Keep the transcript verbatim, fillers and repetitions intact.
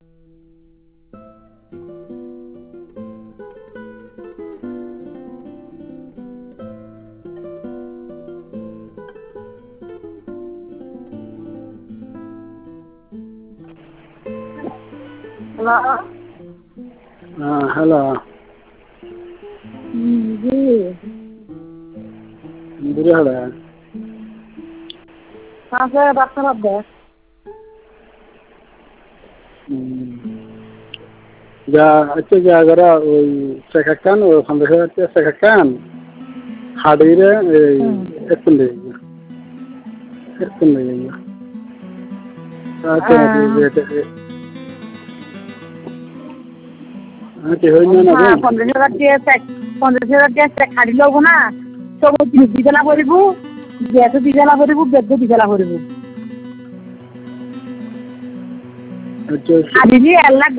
Hello. हाँ hello. जी बुरे हाल है। कहाँ से बात कर रहे हैं? যা হচ্ছে যে আগরা ওই শেখাকান ওখান থেকে হচ্ছে শেখাকান হাড়িরে এই একটু নেই একটু নেই আচ্ছা আচ্ছা হই না না হ্যাঁ পঞ্চাশ হাজার দিয়ে পঞ্চাশ হাজার দিয়ে ছাড়ি লব না সব দিবেলা করবু গ্যাস দিবেলা করবু বেদ দিবেলা করবু আচ্ছা ছাড়িলি এক লাখ